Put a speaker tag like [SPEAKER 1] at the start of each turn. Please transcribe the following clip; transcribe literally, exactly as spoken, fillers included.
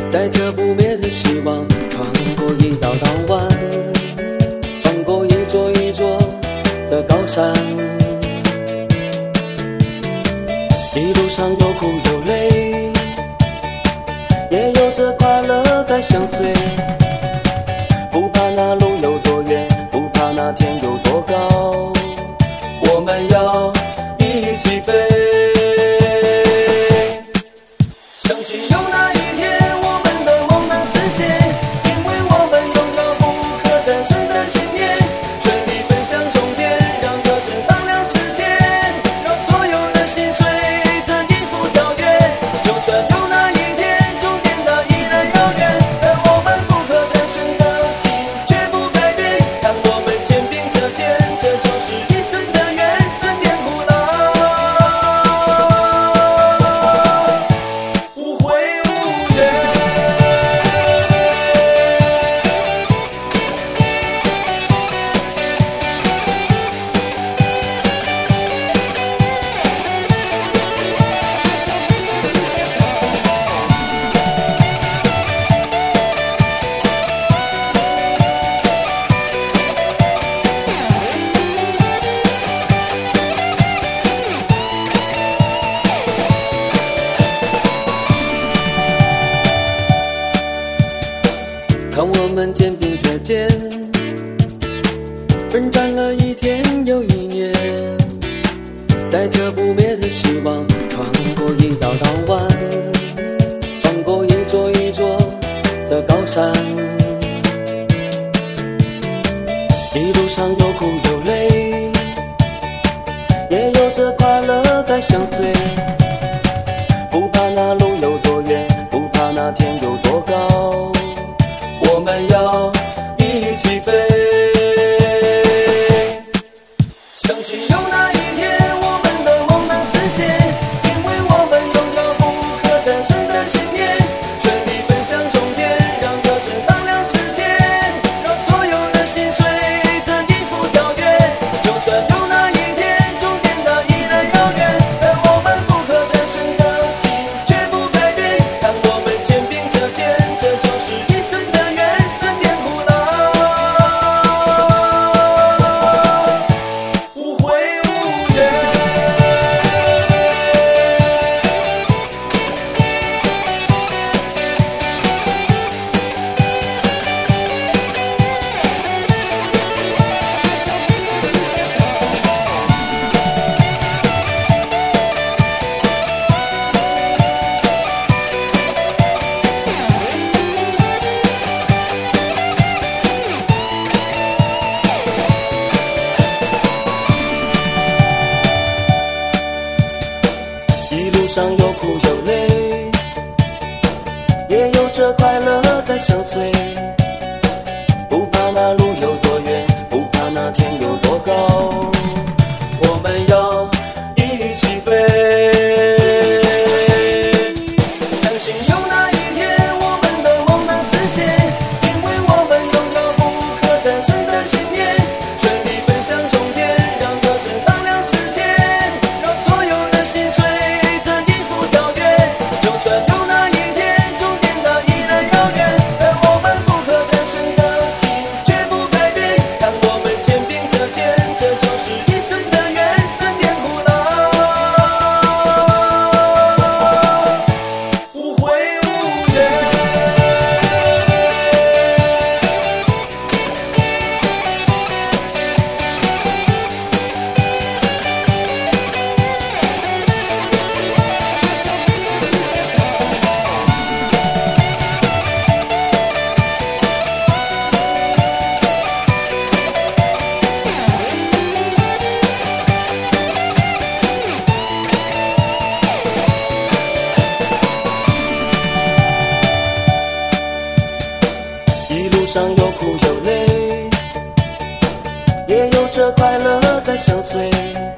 [SPEAKER 1] 带着不灭的希望，穿过一道道弯，翻过一座一座的高山。一路上有哭有泪，也有着快乐在相随。不怕那路有多远，不怕那天有多高，我们要一起飞。相信有那一天我们的梦能实现，因为我们拥有不可战胜的信念，全力奔向终点，让歌声唱亮世界，让所有的心随着音符跳跃。就算有那一天终点它依然遥远，但我们不可战胜的心绝不改变，当我们肩并着肩，这就是一生的缘，酸甜苦辣无悔无怨。看我们肩并着肩，奋战了一天又一年，带着不灭的希望，穿过一道道弯，翻过一座一座的高山。一路上有哭有泪，也有着快乐在相随。不怕那路有多远，不怕那天有多高，我们要一起飞。相信有那一天我们的梦能实现，因为我们拥有不可战胜的信念，全力奔向终点，让歌声唱亮世界，让所有的心随着音符跳跃。就算有那一天终点它依然遥远，但我们不可战胜的心绝不改变，当我们肩并着肩，这就是一生的缘，酸甜苦辣无悔无怨。一路上有哭有泪，也有着快乐在相随。不怕那路有多远，不怕那天有多高，我们要一起飞。相信有那一天我们的梦能实现，因为我们拥有不可战胜的信念，全力奔向终点，让歌声唱亮世界，让所有的心随着音符跳跃。就算有那一天终点它依然遥远，但我们不可战胜的心绝不改变，当我们肩并着肩，这就是一生的缘，酸甜苦辣无悔无怨。一路上有哭有泪，也有着快乐在相随。